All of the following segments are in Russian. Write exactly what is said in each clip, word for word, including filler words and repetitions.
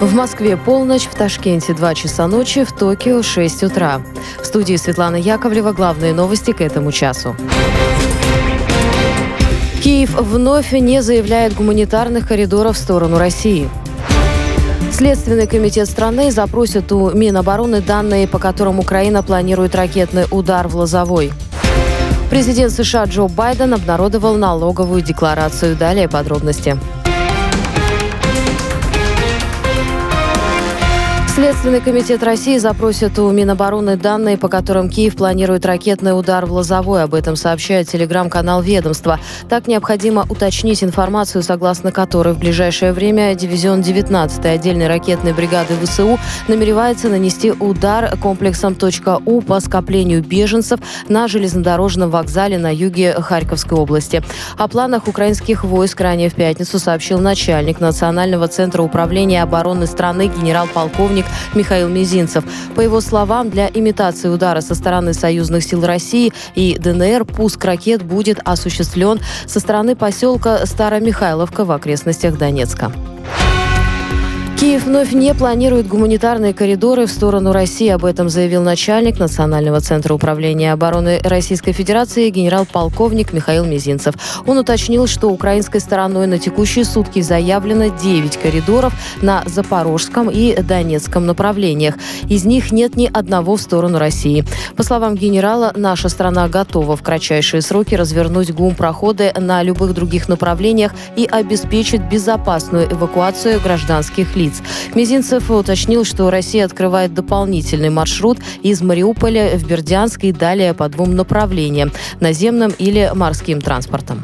В Москве полночь, в Ташкенте два часа ночи, в Токио шесть утра. В студии Светлана Яковлева. Главные новости к этому часу. Киев вновь не заявляет гуманитарных коридоров в сторону России. Следственный комитет страны запросит у Минобороны данные, по которым Украина планирует ракетный удар в Лозовой. Президент США Джо Байден обнародовал налоговую декларацию. Далее подробности. Следственный комитет России запросит у Минобороны данные, по которым Киев планирует ракетный удар в Лозовой. Об этом сообщает телеграм-канал ведомства. Так необходимо уточнить информацию, согласно которой в ближайшее время дивизион девятнадцатой отдельной ракетной бригады ВСУ намеревается нанести удар комплексом .У по скоплению беженцев на железнодорожном вокзале на юге Харьковской области. О планах украинских войск ранее в пятницу сообщил начальник Национального центра управления обороны страны генерал-полковник Михаил Мизинцев. По его словам, для имитации удара со стороны союзных сил России и ДНР пуск ракет будет осуществлен со стороны поселка Старомихайловка в окрестностях Донецка. Киев вновь не планирует гуманитарные коридоры в сторону России. Об этом заявил начальник Национального центра управления обороны Российской Федерации генерал-полковник Михаил Мизинцев. Он уточнил, что украинской стороной на текущие сутки заявлено девять коридоров на Запорожском и Донецком направлениях. Из них нет ни одного в сторону России. По словам генерала, наша страна готова в кратчайшие сроки развернуть гумпроходы на любых других направлениях и обеспечить безопасную эвакуацию гражданских лиц. Мизинцев уточнил, что Россия открывает дополнительный маршрут из Мариуполя в Бердянск и далее по двум направлениям – наземным или морским транспортом.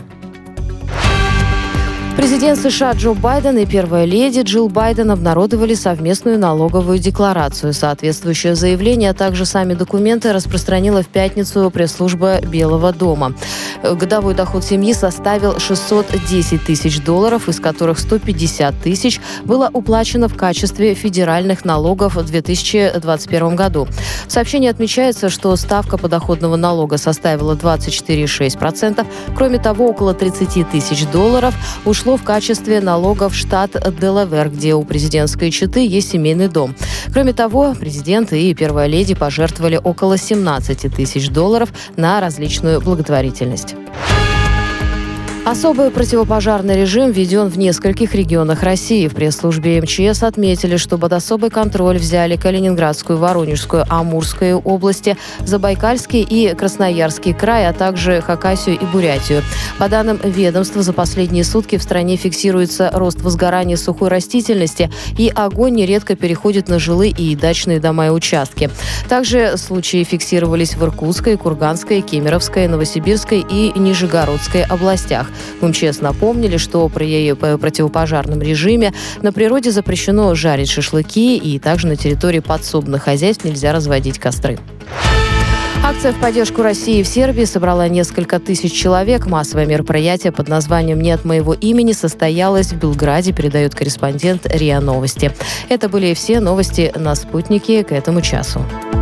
Президент США Джо Байден и первая леди Джилл Байден обнародовали совместную налоговую декларацию. Соответствующее заявление, а также сами документы распространила в пятницу пресс-служба Белого дома. Годовой доход семьи составил шестьсот десять тысяч долларов, из которых сто пятьдесят тысяч было уплачено в качестве федеральных налогов в две тысячи двадцать первом году. В сообщении отмечается, что ставка подоходного налога составила двадцать четыре целых шесть десятых процента. Кроме того, около тридцать тысяч долларов ушло в качестве налогов в штат Делавэр, где у президентской четы есть семейный дом. Кроме того, президент и первая леди пожертвовали около семнадцать тысяч долларов на различную благотворительность. Особый противопожарный режим введен в нескольких регионах России. В пресс-службе МЧС отметили, что под особый контроль взяли Калининградскую, Воронежскую, Амурскую области, Забайкальский и Красноярский край, а также Хакасию и Бурятию. По данным ведомства, за последние сутки в стране фиксируется рост возгорания сухой растительности, и огонь нередко переходит на жилые и дачные дома и участки. Также случаи фиксировались в Иркутской, Курганской, Кемеровской, Новосибирской и Нижегородской областях. В МЧС напомнили, что при противопожарном режиме на природе запрещено жарить шашлыки, и также на территории подсобных хозяйств нельзя разводить костры. Акция в поддержку России в Сербии собрала несколько тысяч человек. Массовое мероприятие под названием «Нет моего имени» состоялось в Белграде, передает корреспондент РИА Новости. Это были все новости на «Спутнике» к этому часу.